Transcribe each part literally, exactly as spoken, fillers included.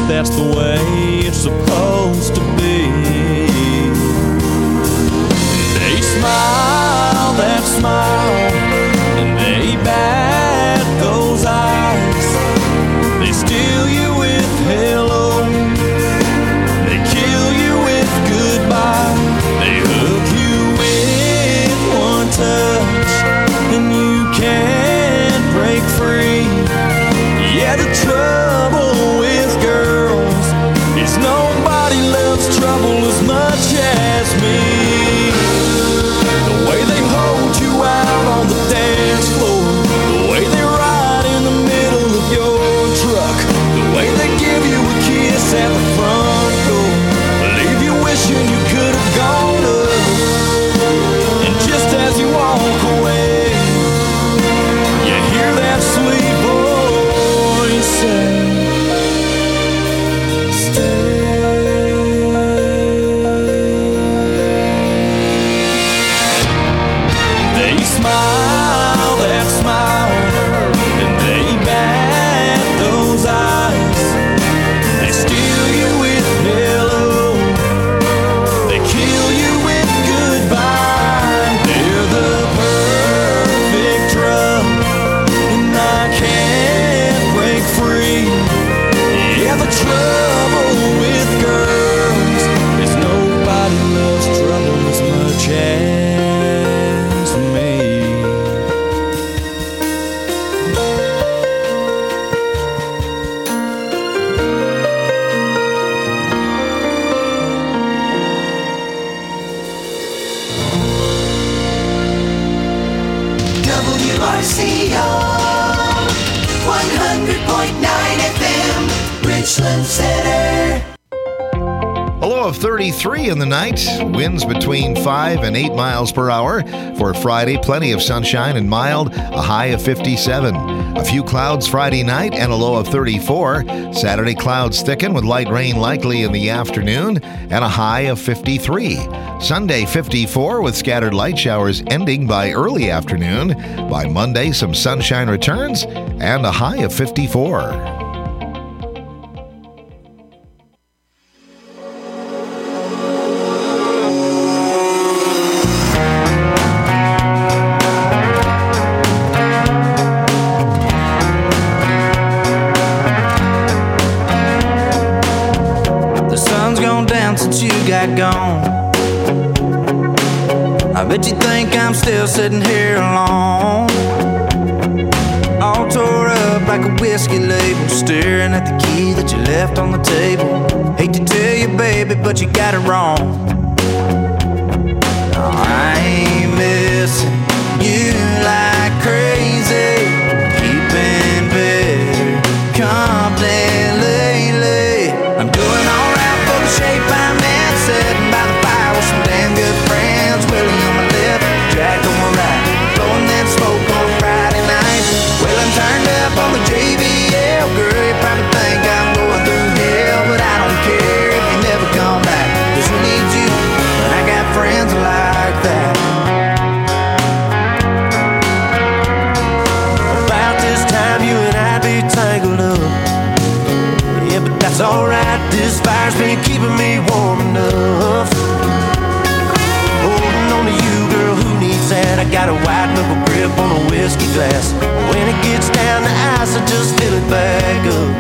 that's the way it's supposed to be. They smile that smile, and they bat those eyes. They steal you with hello, they kill you with goodbye. They hook you with one touch, and you can't break free. Yeah, the trouble with girls is nobody loves trouble as much as me. The way they hold you out on the dance floor, the way they ride in the middle of your truck, the way they give you a kiss at the front door, leave you wishing you could have gone up. And just as you walk away, you hear that sweet voice say, smile that smile, and they bat those eyes. They steal you with hello, they kill you with goodbye. They're the perfect drug, and I can't break free. Yeah, the trouble with girls is nobody loves trouble as much as me. W R C O one hundred point nine F M, Richland Center. A low of thirty-three in the night, winds between five and eight miles per hour. For Friday, plenty of sunshine and mild, a high of fifty-seven. A few clouds Friday night and a low of thirty-four. Saturday, clouds thicken with light rain likely in the afternoon and a high of fifty-three. Sunday, fifty-four with scattered light showers ending by early afternoon. By Monday, some sunshine returns and a high of fifty-four. Since you got gone, I bet you think I'm still sitting here alone, all tore up like a whiskey label, staring at the key that you left on the table. Hate to tell you, baby, but you got it wrong. No, I ain't missing you like crazy, keeping better company lately. I'm doing alright for the shape I'm in, sitting by the fire with some damn good friends. Willie on my left, Jack on my right, blowing that smoke on a Friday night. Well, I'm turned up on the J B L, girl, you probably think I'm going through hell, but I don't care if you never come back, 'cause who needs you when I got friends like that. About this time you and I'd be tangled up, yeah, but that's alright, this fire's been keeping me warm enough. Holding on to you, girl, who needs that? I got a white knuckle grip on a whiskey glass. When it gets down to ice, I just fill it back up.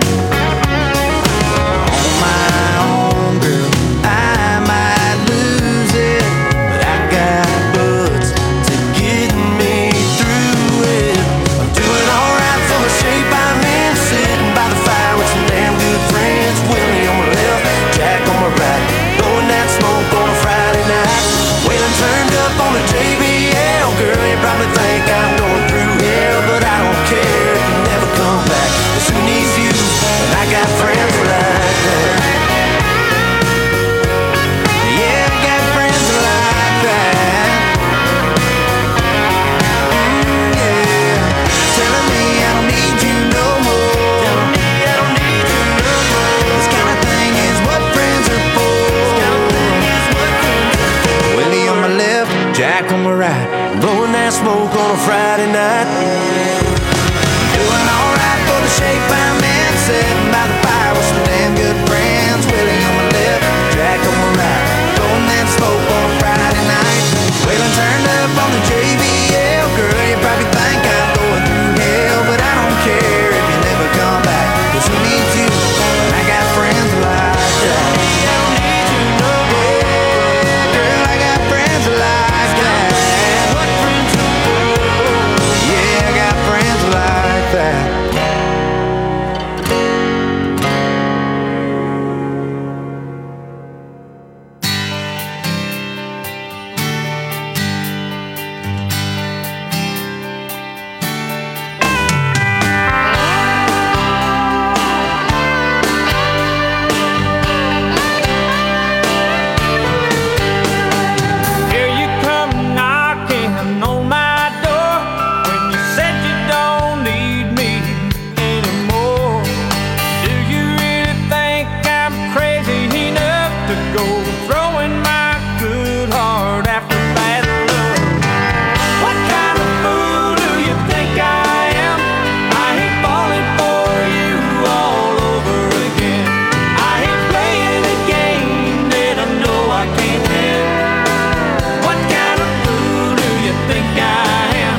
On my own, girl, I might lose it, but I got buds to get me through it. I'm doing alright for the shape I'm in, sitting by the fire with some damn good friends. Willie on my left, Jack on my right, blowing that smoke on a Friday night. Well, I'm turned up on the J B L, girl, you probably think I'm going through hell, but I don't care if you never come back, 'cause who needs you when I got friends like that. Yeah, I got friends like that. Mm, yeah, telling me I don't need you no more, telling me I don't need you no more. This kind of thing is what friends are for. This kind of thing is what friends are for. Willie on my left, Jack on my right, blowing that smoke on a Friday night. Doing alright for the shape I'm in, sitting by the fire with some damn good to go throwing my good heart after bad love. What kind of fool do you think I am? I hate falling for you all over again. I hate playing a game that I know I can't win. What kind of fool do you think I am?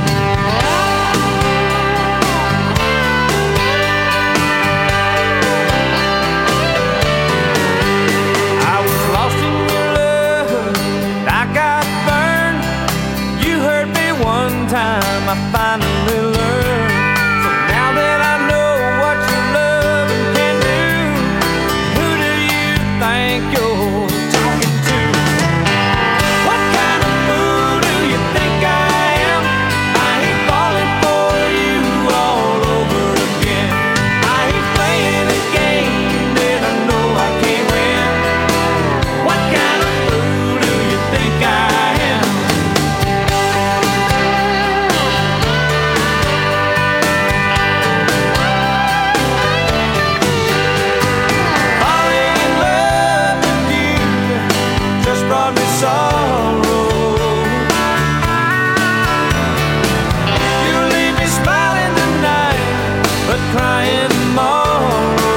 I was lost in your love, I got burned. You hurt me one time, I finally learned. So now that I know what your loving can do, who do you think you're talking to? What kind of fool do you think I am? I hate falling for you all over again. I hate playing a game that I know I can't win. What kind of fool do you think I am? Falling in love with you just brought me sorrow. You leave me smiling tonight, but crying tomorrow.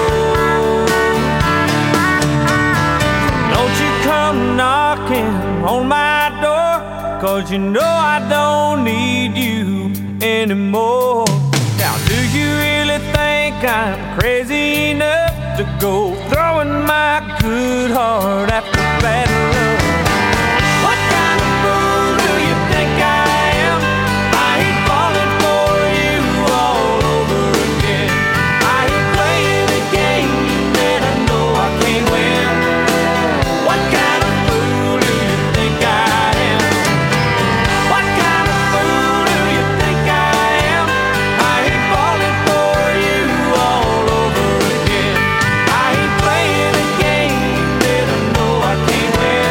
Don't you come knocking on my door, 'cause you know I don't need you anymore. Now do you really think I'm crazy enough to go throwing my good heart after bad love? What kind of fool do you think I am? I hate falling for you all over again. I hate playing a game that I know I can't win. What kind of fool do you think I am? What kind of fool do you think I am? I hate falling for you all over again. I hate playing a game that I know I can't win.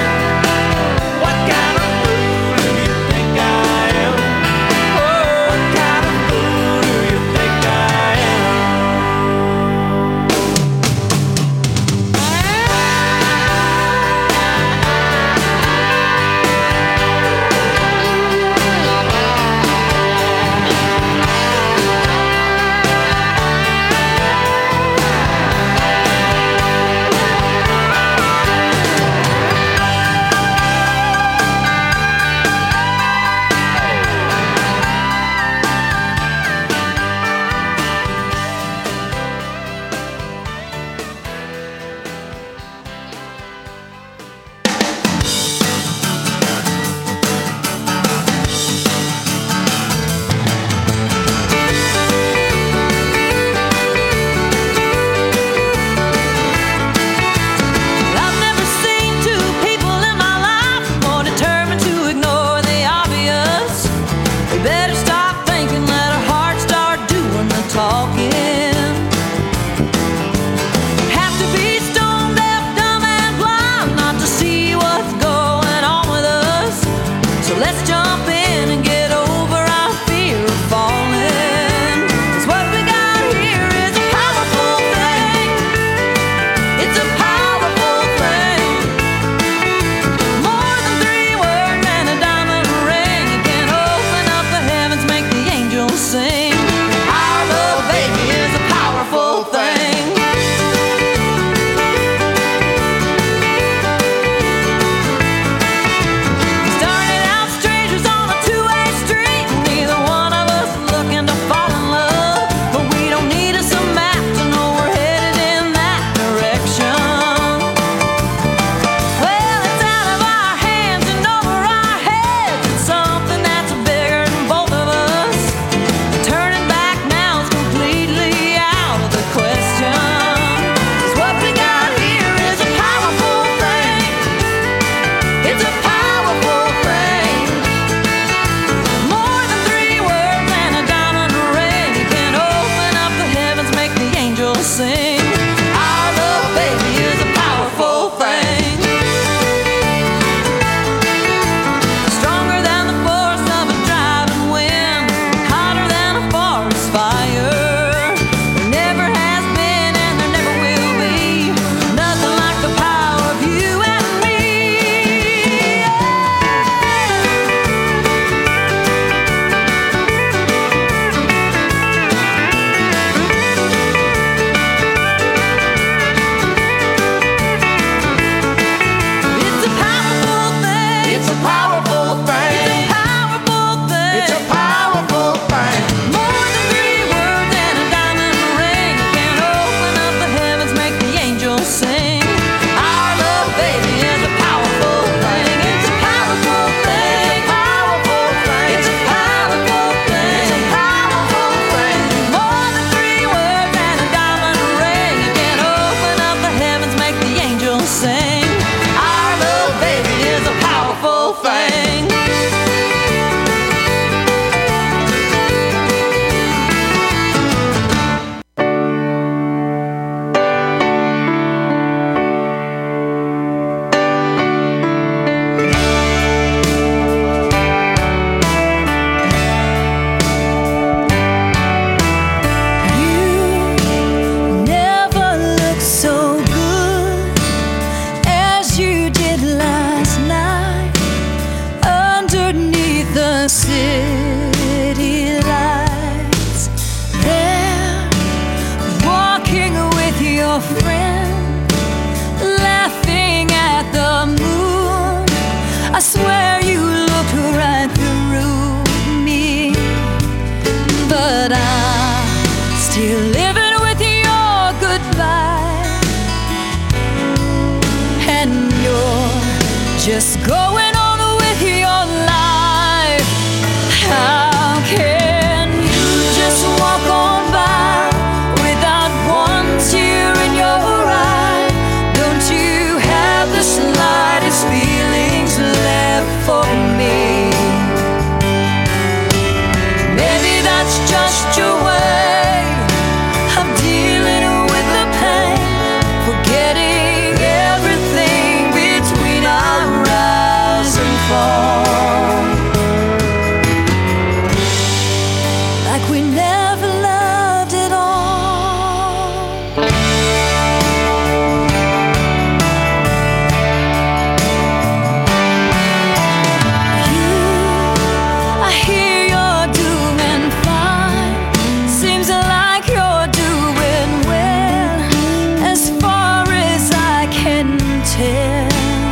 just going on with your life. How can you just walk on by without one tear in your eye? Don't you have the slightest feelings left for me? Maybe that's just your way of dealing with the pain, forgetting everything between our rise and fall, like we never loved at all. You, I hear you're doing fine. Seems like you're doing well, as far as I can tell.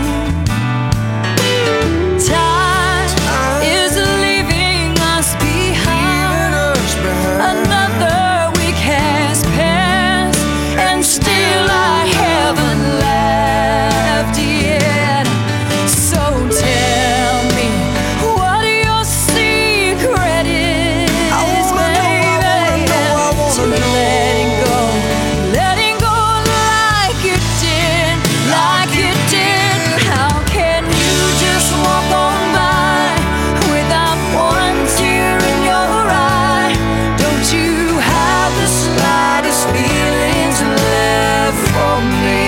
Time is leaving us behind. Another week has passed, and still I haven't left yet. So tell me what your secret is, baby. So letting go, letting go like it did, like it did. How can you just walk on by without one tear in your eye? Don't you have the slightest feelings left for me?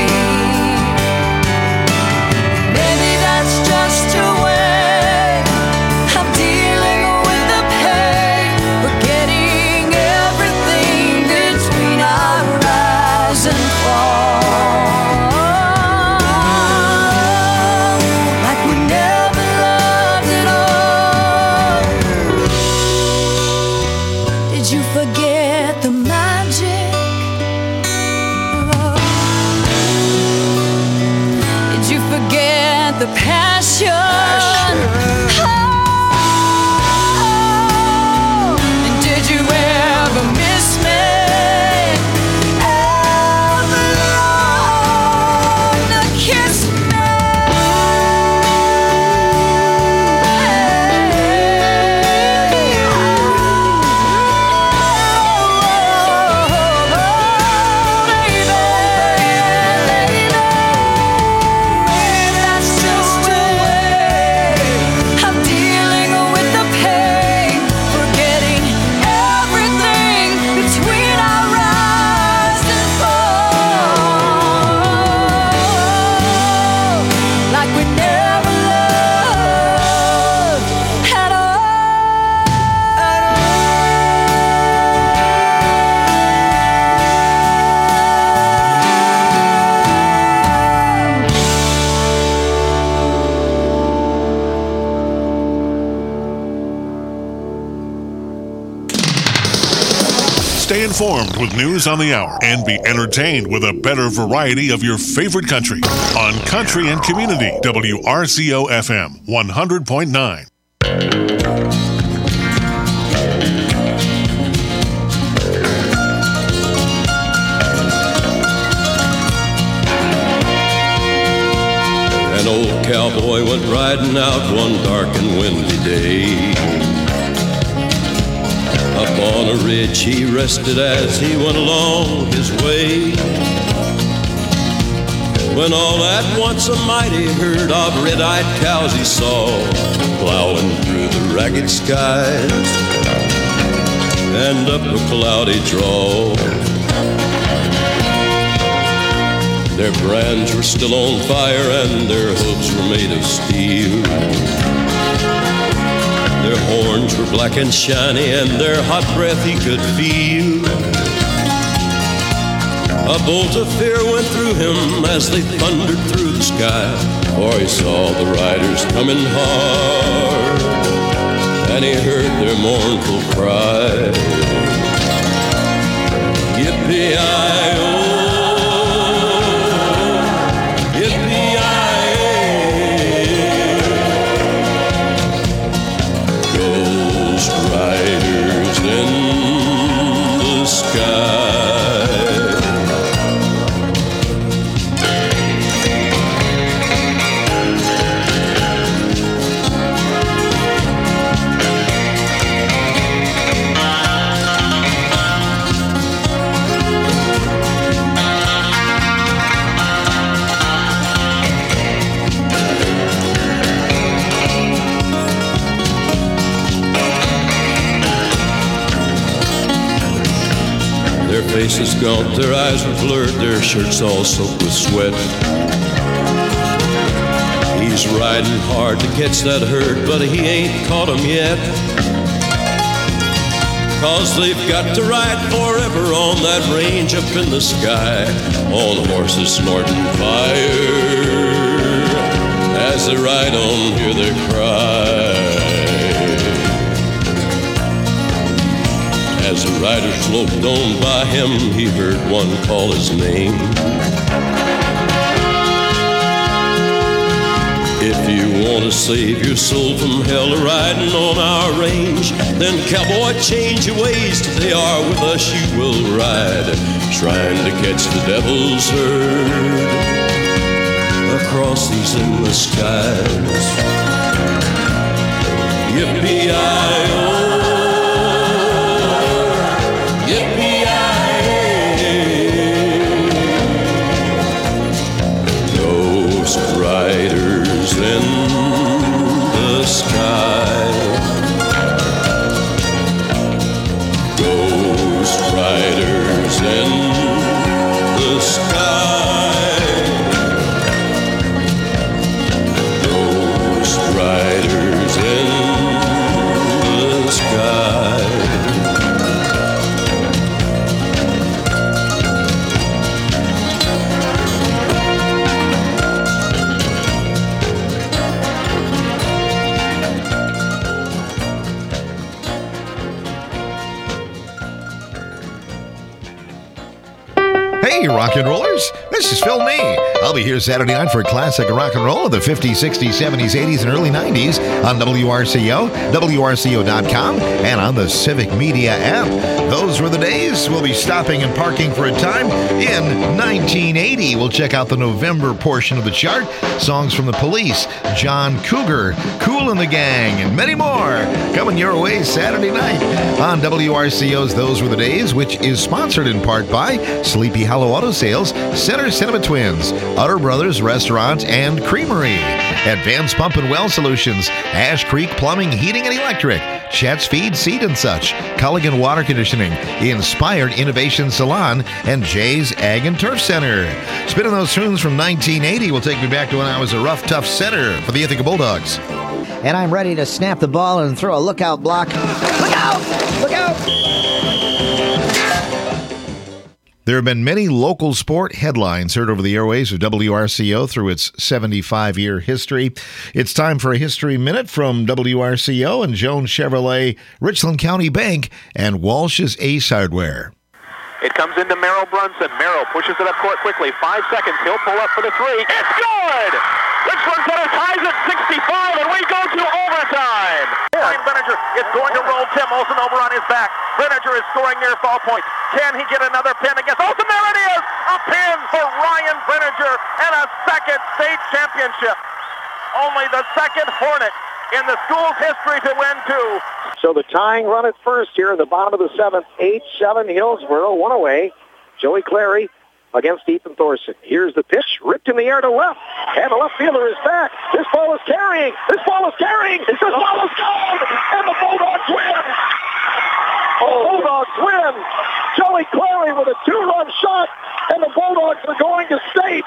Maybe that's just your way of dealing with the pain, forgetting everything between our rise and fall, like we never loved at all. Did you forget the magic? Oh. Did you forget the passion? Oh. And did you ever miss me? Ever long to kiss me? That's just a way of dealing with the pain, forgetting everything between our rise and fall, like we never loved at all. Stay informed with news on the hour and be entertained with a better variety of your favorite country on Country and Community, W R C O F M one hundred point nine. An old cowboy went riding out one dark and windy day. Up on a ridge he rested as he went along his way, when all at once a mighty herd of red-eyed cows he saw plowing through the ragged skies and up a cloudy draw. Their brands were still on fire and their hooves were made of steel. Their horns were black and shiny and their hot breath he could feel. A bolt of fear went through him as they thundered through the sky, for he saw the riders coming hard and he heard their mournful cry. Yippee-i-oh, riders in the sky. faces gaunt, their eyes were blurred, their shirts all soaked with sweat. He's riding hard to catch that herd, but he ain't caught 'em yet. 'Cause they've got to ride forever on that range up in the sky, on horses snorting fire. As they ride on, hear their cry. As the rider sloped on by him, he heard one call his name. If you want to save your soul from hell riding on our range, then cowboy, change your ways. They are with us, you will ride, trying to catch the devil's herd across these endless skies. Yippee-i-oh, yippee-i-ay, ghost riders in the sky, ghost riders in the sky, ghost riders in the sky. Hey, rock and rollers. This is Phil Nee. I'll be here Saturday night for classic rock and roll of the fifties, sixties, seventies, eighties, and early nineties on W R C O, W R C O dot com, and on the Civic Media app. Those were the days. We'll be stopping and parking for a time in nineteen eighty. We'll check out the November portion of the chart. Songs from the Police, John Cougar, Kool and the Gang, and many more coming your way Saturday night on W R C O's Those Were the Days, which is sponsored in part by Sleepy Hollow Auto Sales, Center Cinema Twins, Utter Brothers Restaurant and Creamery, Advanced Pump and Well Solutions, Ash Creek Plumbing, Heating and Electric, Chet's Feed, Seed and Such, Culligan Water Conditioning, Inspired Innovation Salon, and Jay's Ag and Turf Center. Spinning those tunes from nineteen eighty will take me back to when I was a rough, tough center for the Ithaca Bulldogs. And I'm ready to snap the ball and throw a lookout block. Look out! Look out! There have been many local sport headlines heard over the airways of W R C O through its seventy-five-year history. It's time for a History Minute from W R C O and Jones Chevrolet, Richland County Bank, and Walsh's Ace Hardware. It comes into Merrill Brunson. Merrill pushes it up court quickly. Five seconds. He'll pull up for the three. It's good! Richland Center ties at sixty-five, and we go to overtime. Ryan Benninger is going to roll Tim Olson over on his back. Benninger is scoring near foul point. Can he get another pin against Olson? There it is! A pin for Ryan Benninger and a second state championship. Only the second Hornet in the school's history to win two. So the tying run at first here in the bottom of the seventh, eight seven Hillsboro, one away. Joey Clary against Ethan Thorson. Here's the pitch, ripped in the air to left, and the left fielder is back. This ball is carrying. This ball is carrying. This ball is gone, and the Bulldogs win. Oh, Bulldogs win. Joey Clary with a two-run shot, and the Bulldogs are going to state.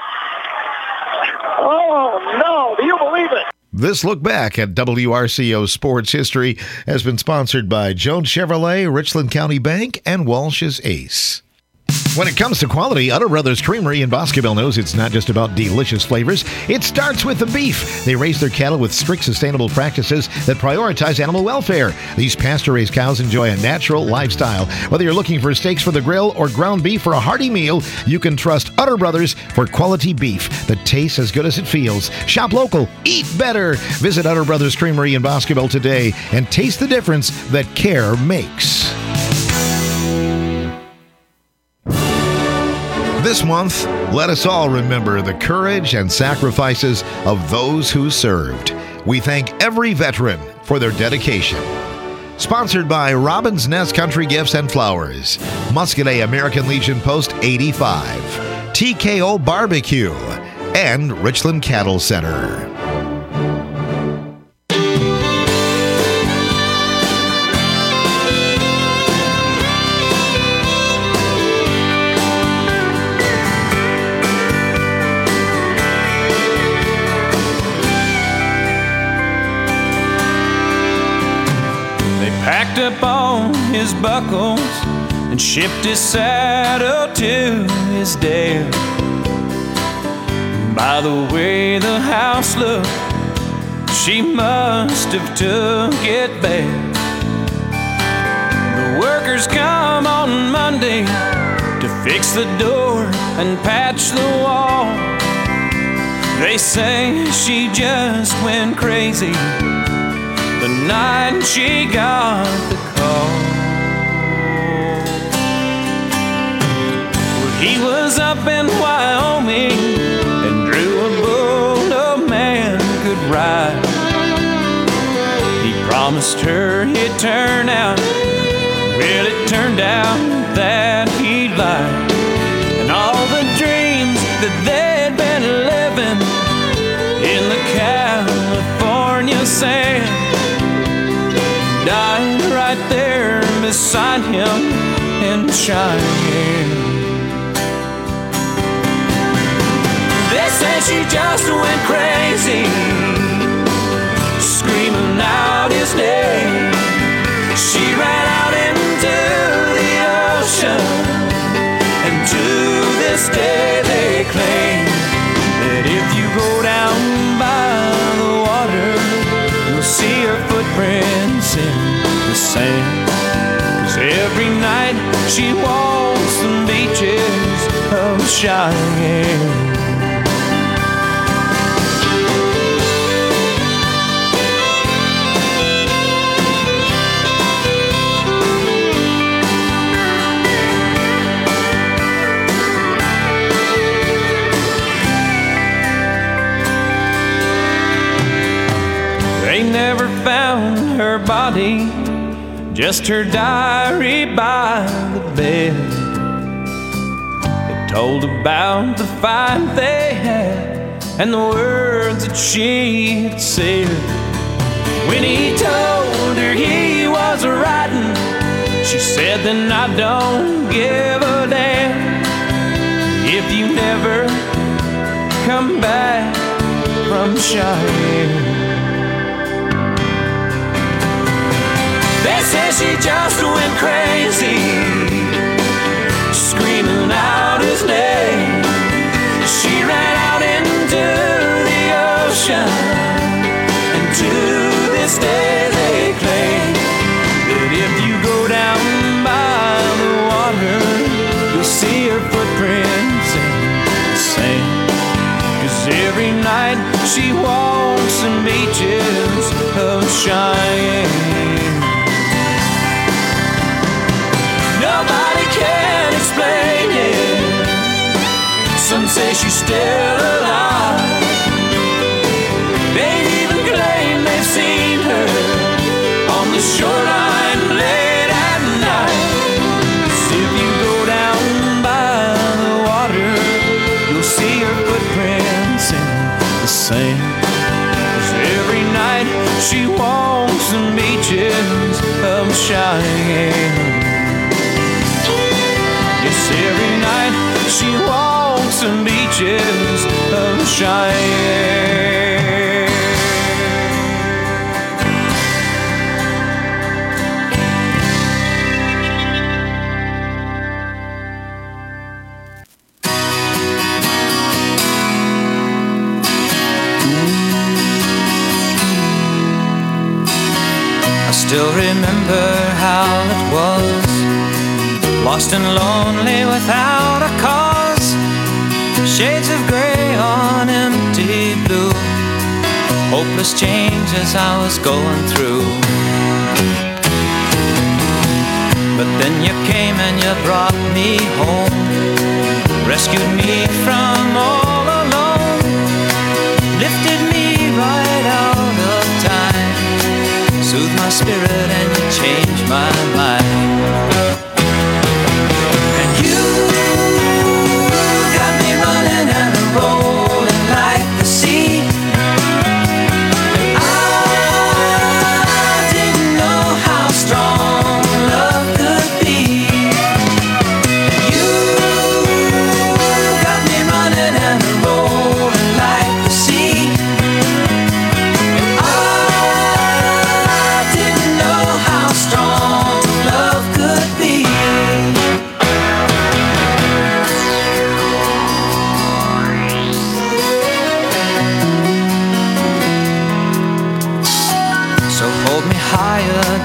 Oh, no. Do you believe it? This look back at W R C O sports history has been sponsored by Jones Chevrolet, Richland County Bank, and Walsh's Ace. When it comes to quality, Utter Brothers Creamery in Boscobel knows it's not just about delicious flavors. It starts with the beef. They raise their cattle with strict sustainable practices that prioritize animal welfare. These pasture-raised cows enjoy a natural lifestyle. Whether you're looking for steaks for the grill or ground beef for a hearty meal, you can trust Utter Brothers for quality beef that tastes as good as it feels. Shop local, eat better. Visit Utter Brothers Creamery in Boscobel today and taste the difference that care makes. This month, let us all remember the courage and sacrifices of those who served. We thank every veteran for their dedication. Sponsored by Robin's Nest Country Gifts and Flowers, Muscadet American Legion Post eighty-five, T K O Barbecue, and Richland Cattle Center. up on his buckles and shipped his saddle to his dad. By the way the house looked, she must have took it bad. The workers come on Monday to fix the door and patch the wall. They say she just went crazy the night she got the call. Well, he was up in Wyoming and drew a bull no man could ride. He promised her he'd turn out. Well, it turned out that he lied. And all the dreams that they'd been living in the California sand died right there beside him in Cheyenne. They say she just went crazy, screaming out his name. She ran out into the ocean, and to this day they claim that if you go down by the water, you'll see her footprints in the sand. 'Cause every night she walks the beaches of Cheyenne. They never found her body, just her diary by the bed. It told about the fight they had and the words that she had said. When he told her he was riding, she said, then I don't give a damn if you never come back from Cheyenne. They say she just went crazy, screaming out his name. She ran out into the ocean, and to this day they claim that if you go down by the water, you'll see her footprints in the sand. 'Cause every night she walks the beaches of Cheyenne. Nobody can explain it. Some say she's still alive. They even claim they've seen her on the shoreline late at night. 'Cause if you go down by the water, you'll see her footprints in the sand. 'Cause every night she walks the beaches of Cheyenne. Yes, every night she walks the beaches of Cheyenne. I still remember how it was, lost and lonely without a cause, shades of gray on empty blue, hopeless changes I was going through. But then you came and you brought me home, rescued me from all alone, lifted me right out of time, soothed my spirit and you changed my mind.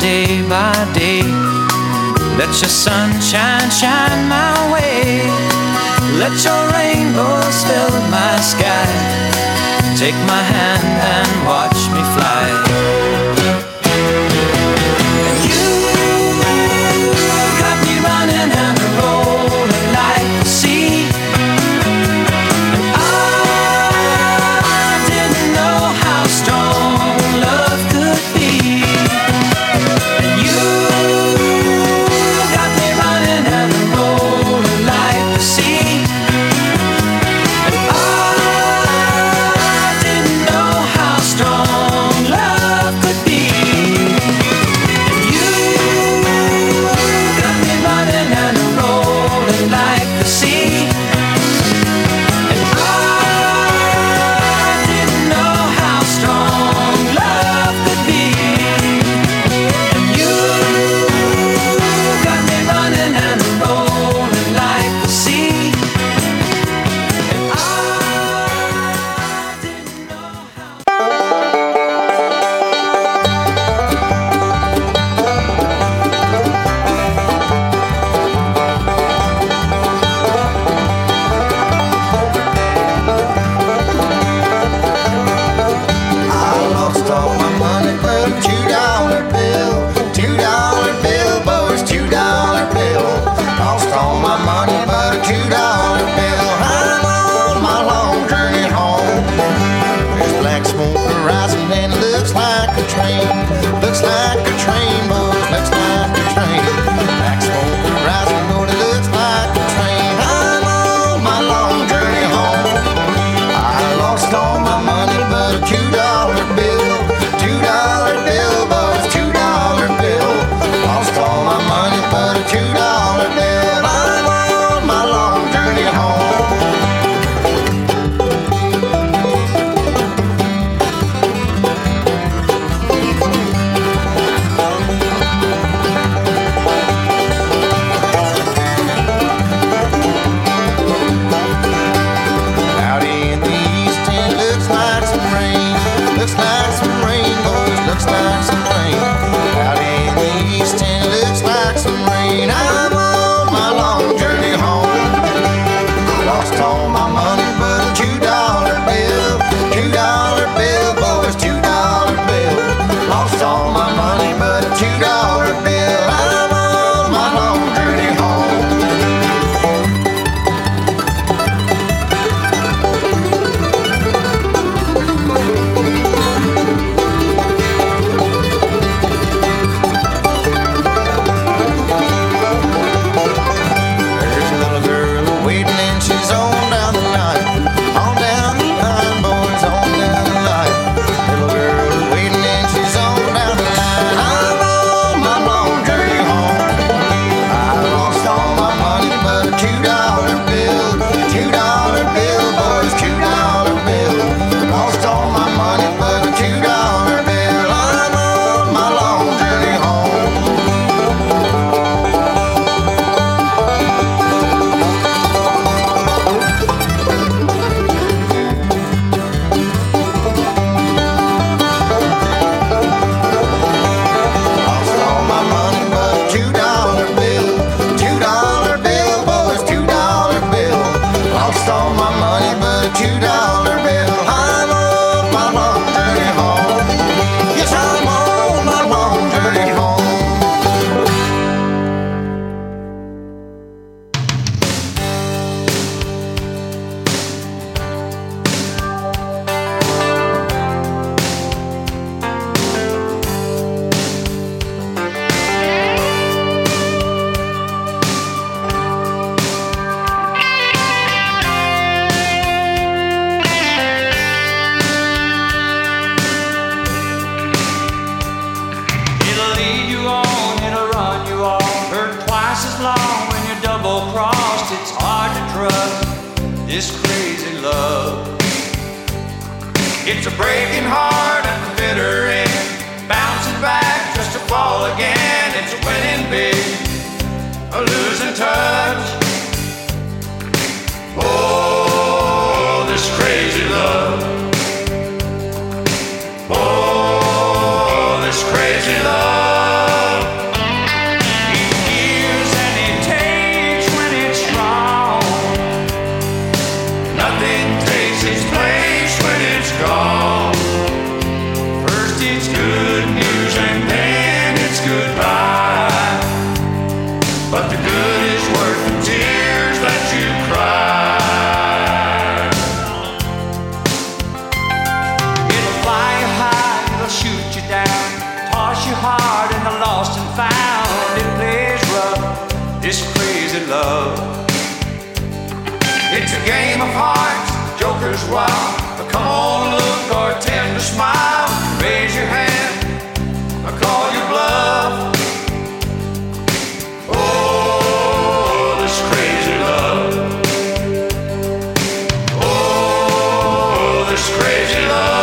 day by day. Let your sunshine shine my way. Let your rainbows fill my sky. Take my hand and watch me fly. And you got me running and rolling like the sea. And I didn't know how strong love could be. And you got me running and rolling like the sea. And I didn't know how strong love could be. And you got me running and rolling like the sea. And I didn't know how strong love could be. And you got me running and rolling like the sea. And I didn't know how. I lost all my money but a two dollar bill. Two dollar bill, boys, two dollar bill. Lost all my money but a two dollar bill. I'm on my long journey home. There's black smoke rising and it looks like a train. Looks like a train, boys, looks like a train. Black smoke rising, but it looks like a train. I'm on my long journey home. I lost all my money but a two dollar bill. Two dollar bill, boys, two dollar bill. Lost all my money but a two dollar bill. I'm on my long journey home. Out in the east it looks like some rain. Looks like some rain, boys, looks like some rain. Out in the east it looks like some rain. I'm on my long journey home. I lost all my money but a two dollar bill. Two dollar bill, boys, two dollar bill. Lost all my money but a two dollar bill. I'm on my long journey home. There's a little girl waiting and she's on down the line. On down the line, boys, on down the line. Little girl waiting and she's on down the line. I'm on my long journey home. I lost all my money but a two dollar bill. Two dollar bill, boys, two dollar bill. Lost all my money but a two dollar bill. I'm on my long journey home. Lost all my money but a two dollar bill. Two dollar bill, boys, two dollar bill. Lost all my money but a two dollar bill. I'm on my long journey home. Yes, I'm on my long journey home. It'll lead you on, it'll run you off. Hurt twice as long when you're double crossed. It's hard to trust this crazy love. It's a breaking heart at the bitter end, bouncing back just to fall again. It's a winning big, a losing touch. Oh, this crazy love. Oh, this crazy love. this crazy love. It's a game of hearts, joker's wild. But come on, look, or attempt to smile. Raise your hand, or call your bluff. Oh, this crazy love. Oh, this crazy love.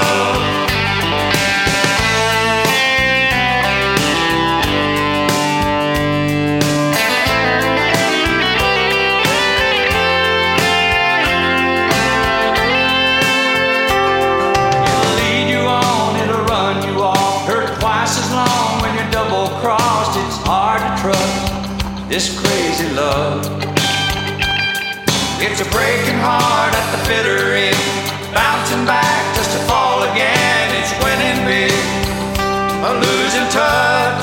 This crazy love. It's a breaking heart at the bitter end, bouncing back just to fall again. It's winning big, a losing touch.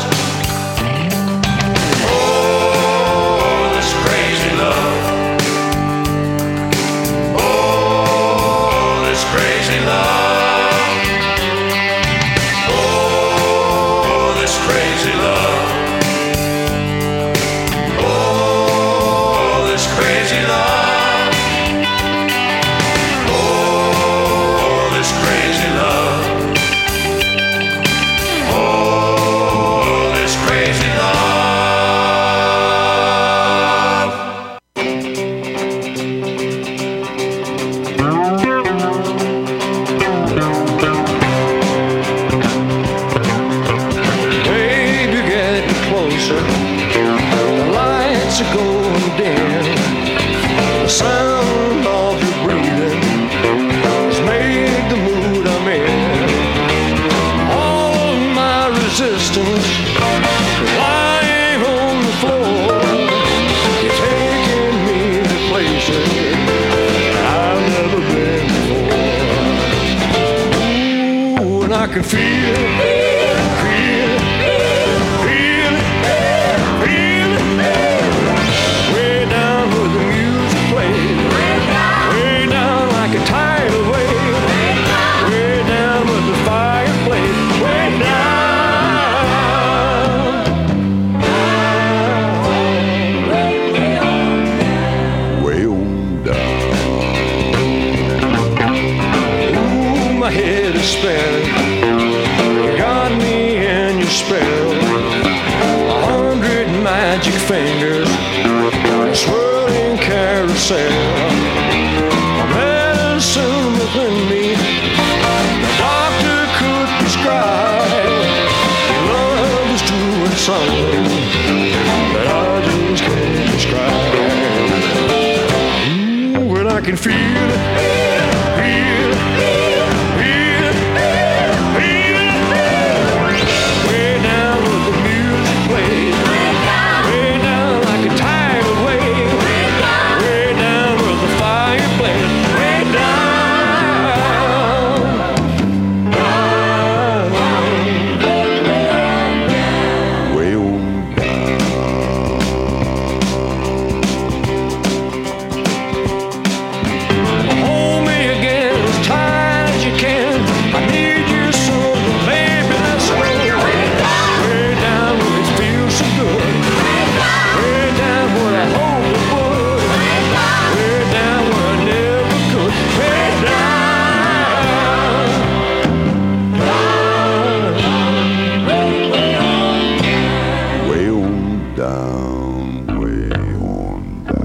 Oh, this crazy love. Oh, this crazy love. Oh, this crazy love. Crazy love. Oh, this crazy love. Oh, this crazy love. Baby, getting closer. The lights are going dim. The sound of your breathing has made the mood I'm in. All of my resistance lying on the floor. You're taking me to places I've never been before. Ooh, and I can feel it, feel it, feel it, feel it. Way down with the music plays. Way down like a tidal wave. Way down with the fireplace. Way down. Way on down. Ooh, my head is spinning. You got me in your spell. A hundred magic fingers, swirling carousel. Medicine within me, the doctor could prescribe. Love is doing something that I just can't describe. Ooh, and I can feel it, feel it, feel it, feel it. Way down with the music plays. Way down like a tidal wave. Way down with the fireplace. Way down. Way on down. Hold me again as tight as you can. I need you so, baby, let's go. Way down where it feels so good. Way down where I hope it would. Way down where I never could. Way down. Way on down. Way on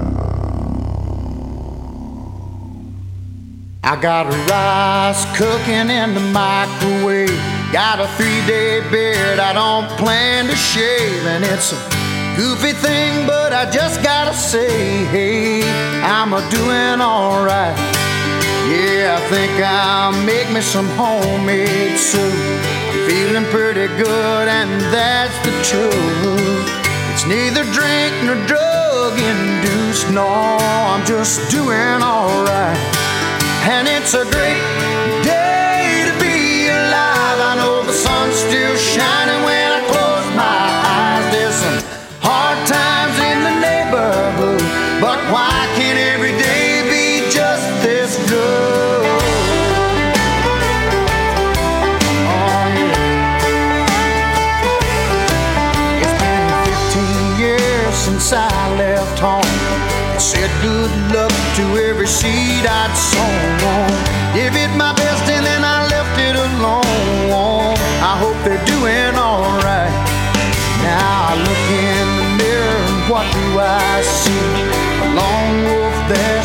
I got rice cooking in the microwave. Got a three-day beard I don't plan to shave. And it's a goofy thing, but I just gotta say, hey, I'm a doing alright. Yeah, I think I'll make me some homemade soup. I'm feeling pretty good, and that's the truth. It's neither drink nor drug induced. No, I'm just doing alright. And it's a great day to be alive. I know the sun's still shining when I close my eyes. There's some hard times in the neighborhood, but why can't every day be just this good? Oh yeah. It's been fifteen years since I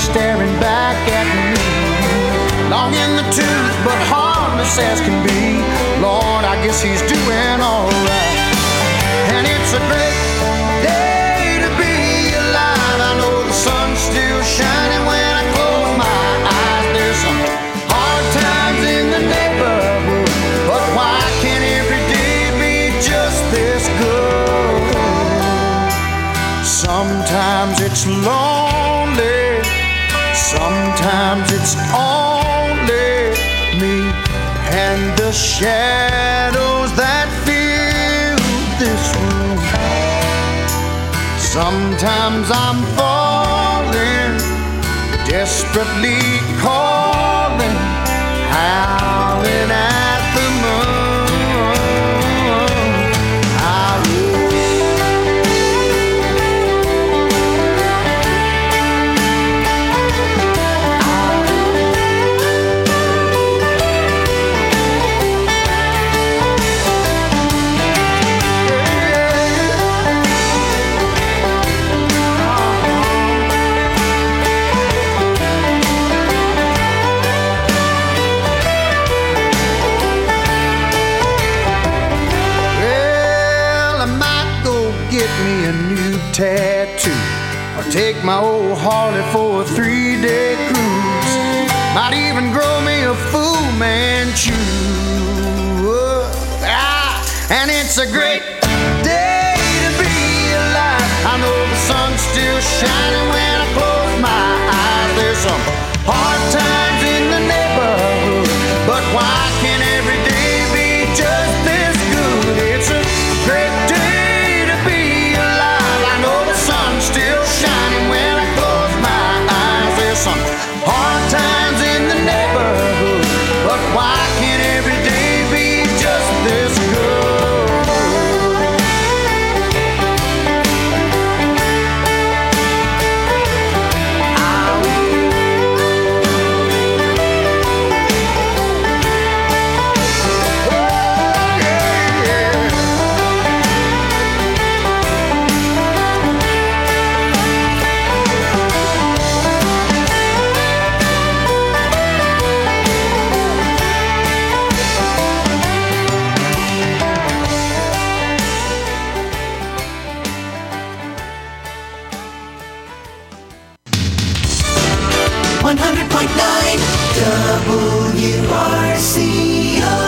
staring back at me. Long in the tooth, but harmless as can be. Lord, I guess he's doing alright. And it's a great day to be alive. I know the sun's still shining when I close my eyes. There's some hard times in the neighborhood, but why can't every day be just this good? Sometimes it's lonely, sometimes it's only me and the shadows that fill this room. Sometimes I'm falling, desperately calling, howling at the moon. Howling. Tattoo, or take my old Harley for a three-day cruise. Might even grow me a Fu Manchu. Ah, and it's a great day to be alive. I know the sun's still shining when I close my eyes. There's some hard times in the neighborhood, but why can't every day be just this good? It's a great day. Still shining when I close my eyes. There's some hard times in the neighborhood, but why can't every day be just this good? one hundred point nine W R C O.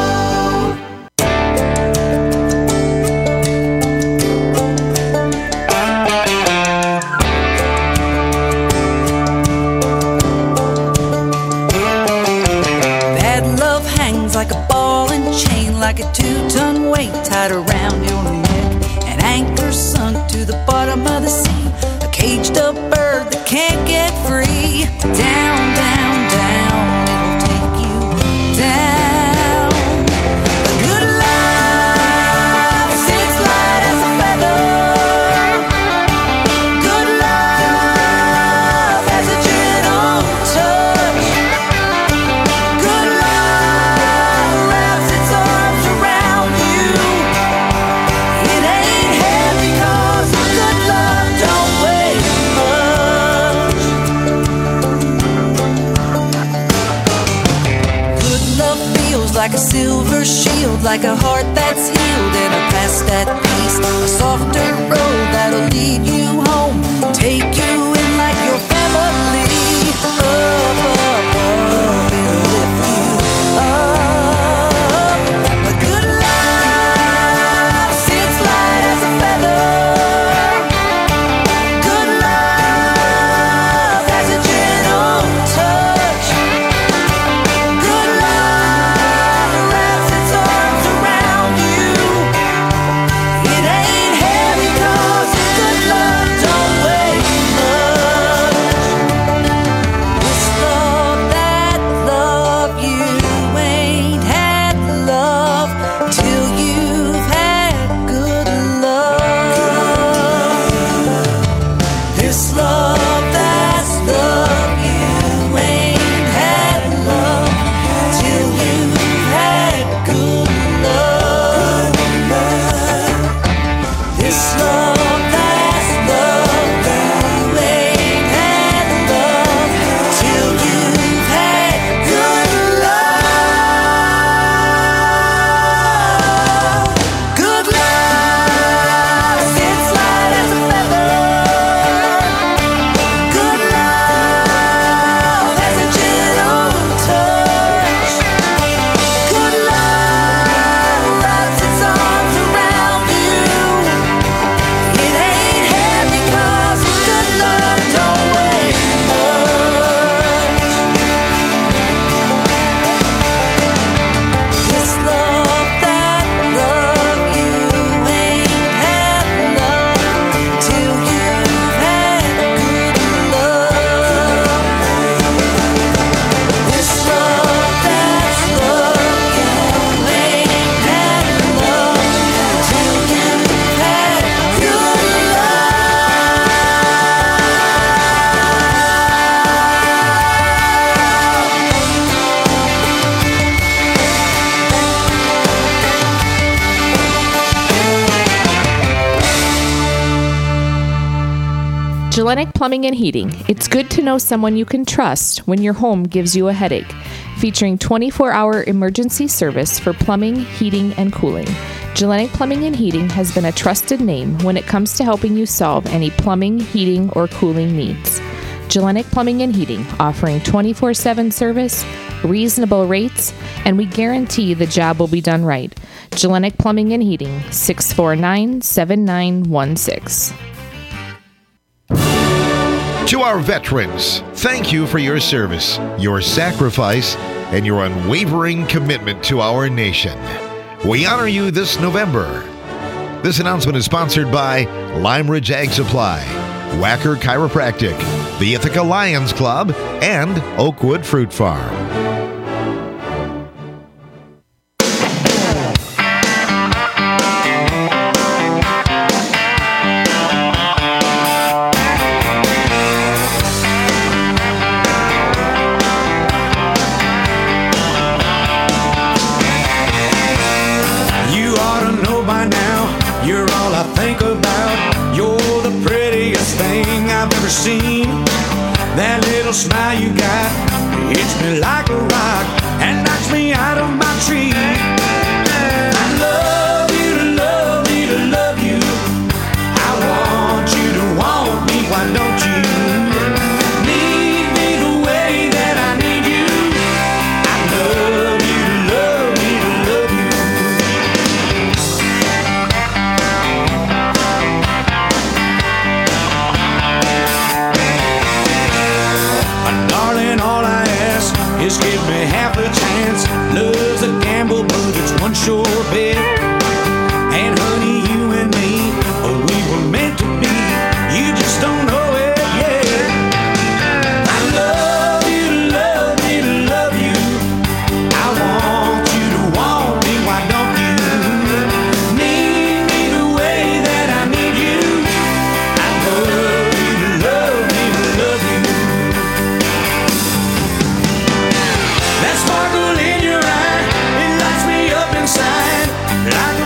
Bad love hangs like a ball and chain, like a two-ton weight tied around your neck. An anchor sunk to the bottom of the sea, a caged up bird that can't get free. Down, down, down, it'll take you down. A good love sits light as a feather. Good love has a gentle touch. Good love wraps its arms around you. It ain't heavy 'cause good love don't weigh much. Good love feels like a silver shield, like a heart that's healed and a past at peace. A softer road that'll lead you home, take you in like your family. Up, up, up, it'll lift you up. A good love sits light as a feather. Good love has a gentle touch. Good love wraps its arms around you. It ain't heavy 'cause good love don't weigh Gellenic Plumbing and Heating. It's good to know someone you can trust when your home gives you a headache. Featuring twenty-four hour emergency service for plumbing, heating, and cooling. Gellenic Plumbing and Heating has been a trusted name when it comes to helping you solve any plumbing, heating, or cooling needs. Gellenic Plumbing and Heating, offering twenty-four seven service, reasonable rates, and we guarantee the job will be done right. Gellenic Plumbing and Heating, six four nine, seven nine one six. To our veterans, thank you for your service, your sacrifice, and your unwavering commitment to our nation. We honor you this November. This announcement is sponsored by Lime Ridge Ag Supply, Wacker Chiropractic, the Ithaca Lions Club, and Oakwood Fruit Farm. Seen that little smile you got, hits me like a rock and knocks me out of my tree. I love you to love me to love you. I want you to want me, why don't you? Need me the way that I need you. I love you to love me to love you. Darling, all I ask is give me half a chance. Love's a gamble, but it's one sure bet. And honey, you and me, oh, we were meant to be. You just don't know it yet. I love you to love me to love you. I want you to want me, why don't you? Need me the way that I need you. I love you to love me to love you. That sparkle in your eye, it lights me up inside like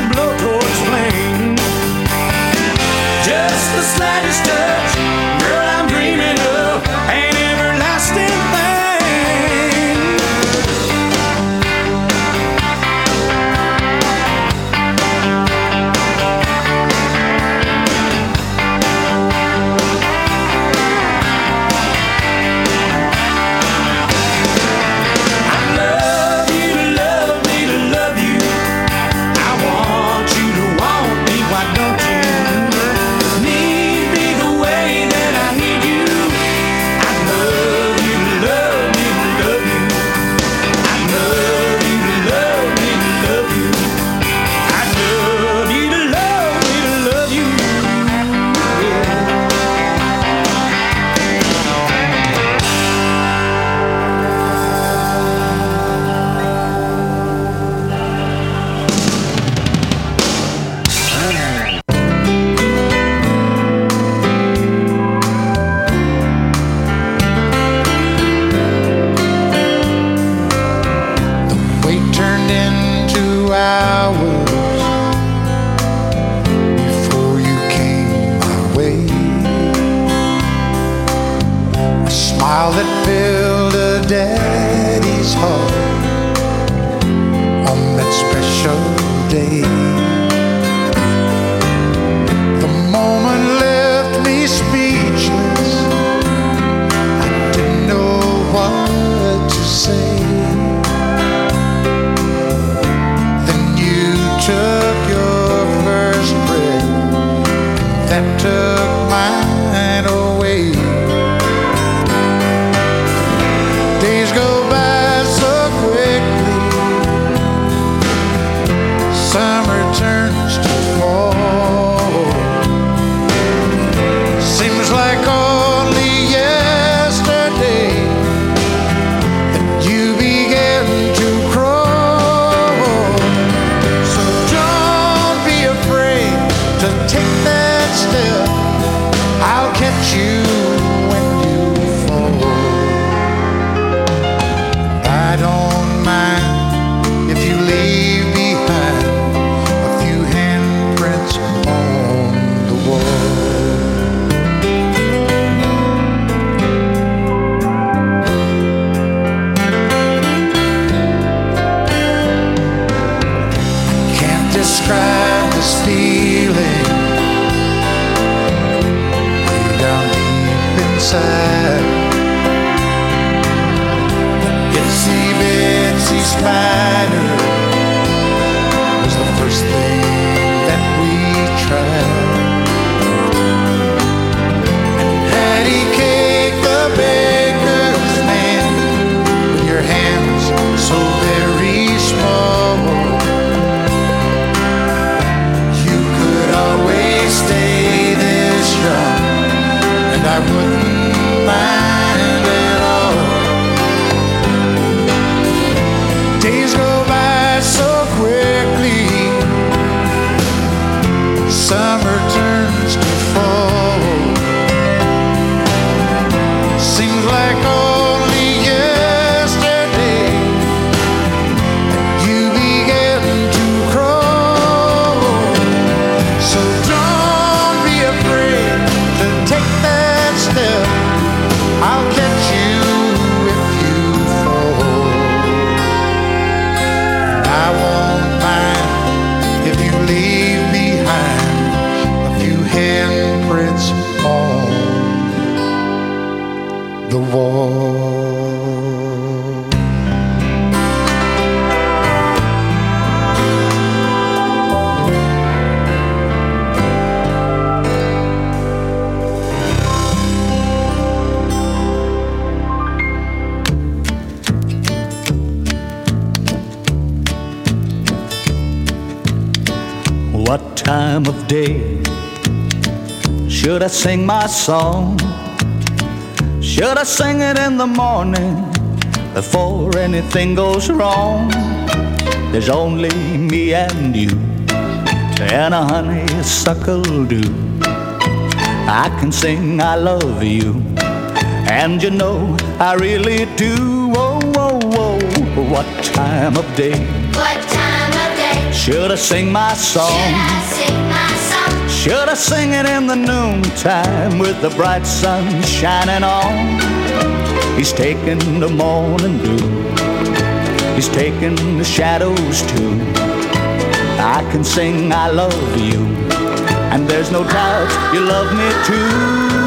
What time of day should I sing my song? Should I sing it in the morning before anything goes wrong? There's only me and you and a honeysuckle dew. I can sing I love you, and you know I really do. Whoa, whoa, whoa. What time of day? What time of day should I sing my song? should I sing my song? Should I sing it in the noontime with the bright sun shining on? He's taking the morning dew, he's taking the shadows too. I can sing I love you, and there's no doubt you love me too.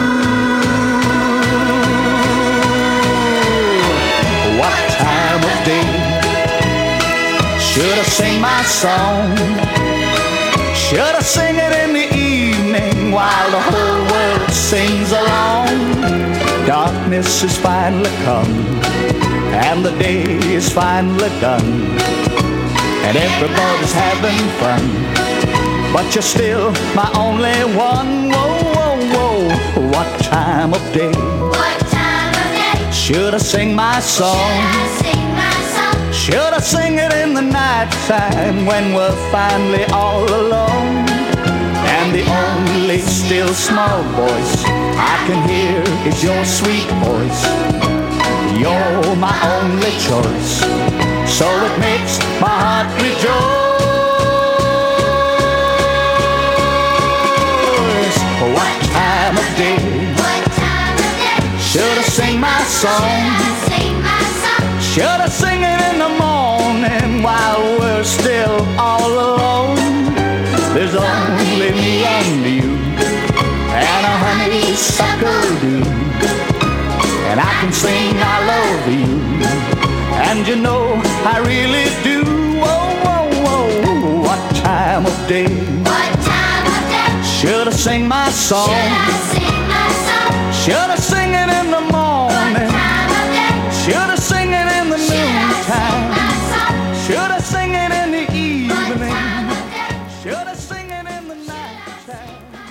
What time of day should I sing my song? Should I sing it in the evening while the whole world sings along? Darkness is finally come, and the day is finally done, and everybody's having fun, but you're still my only one. Whoa, whoa, whoa. What time of day? What time of day should I sing my song? should I sing my song? Should I sing it in the night time when we're finally all alone? And the only still small voice I can hear is your sweet voice. You're my only choice, so it makes my heart rejoice. What time of day What time of day should I sing my song? should I sing my song? Should I sing it in the morning while we're still all alone? There's only me and you and a honeysuckle dew, and I can sing I love you, and you know I really do. Whoa, whoa, whoa. What time of day What time of day should I sing my song? should I sing my song? Should I sing it in the morning? What time of day Should I sing it in the should I sing noontime? my song? Should I sing it in the What evening? time of day Should I sing it in the nighttime?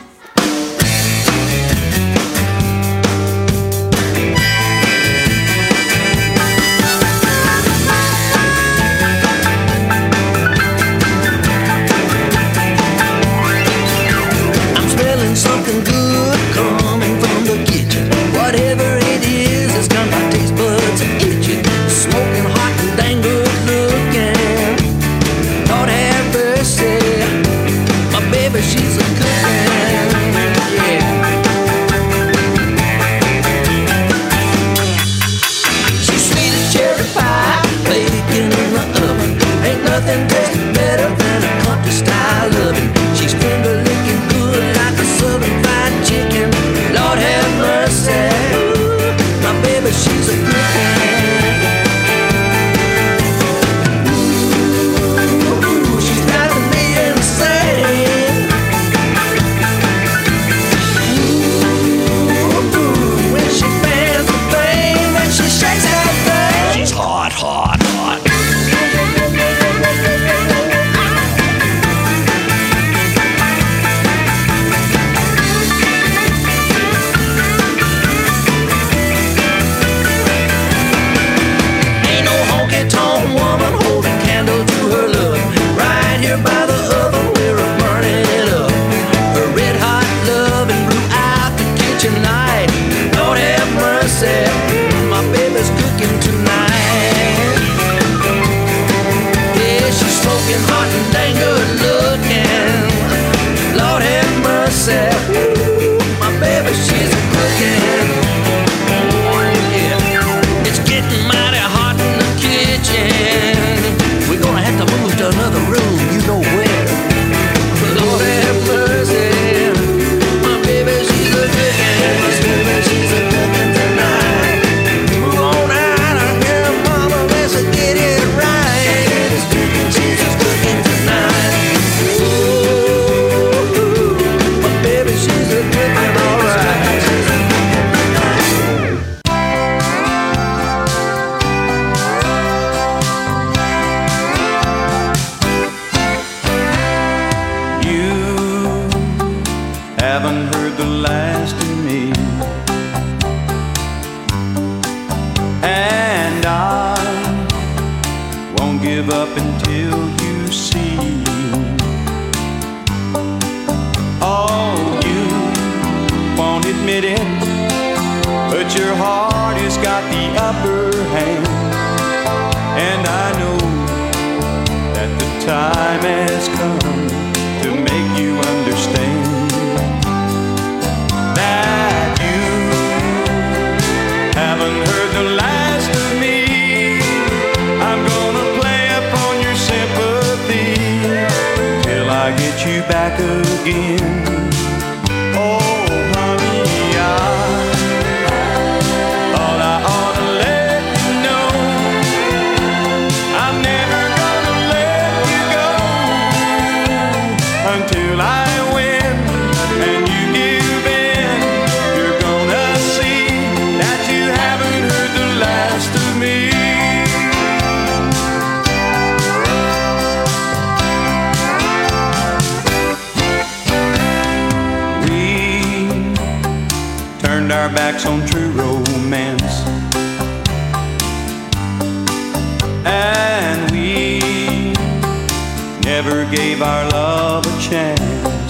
I'm smelling something good coming from the kitchen. Whatever it is, it's got my taste buds itching. Smoking hot and dang good looking. Lord have mercy, my baby, she's a cooking. Yeah. She's sweet as cherry pie, baking in the oven. Ain't nothing tastes better than a country style oven. She's finger licking good like a southern fried chicken. Lord have mercy, my baby, she's a cooking. Ooh, she's driving me insane. Ooh, when she fans the flame, when she shakes that thing, she's hot, hot, hot. Ain't no honky-tonk woman holding candle to her love. Right here by the oven, we're a burning it up. Her red-hot love and blew out the kitchen light. Lord have mercy, my baby's cooking tonight. Don't give up until you see. Oh, you won't admit it, but your heart has got the upper hand. And I know that the time has come to make you understand that you haven't heard the last of me. I'm gonna play upon your sympathy till I get you back again. Oh, honey, I thought I ought to let you know I'm never gonna let you go until I win and you give in. You're gonna see that you haven't heard the last of me. Turned our backs on true romance, and we never gave our love a chance.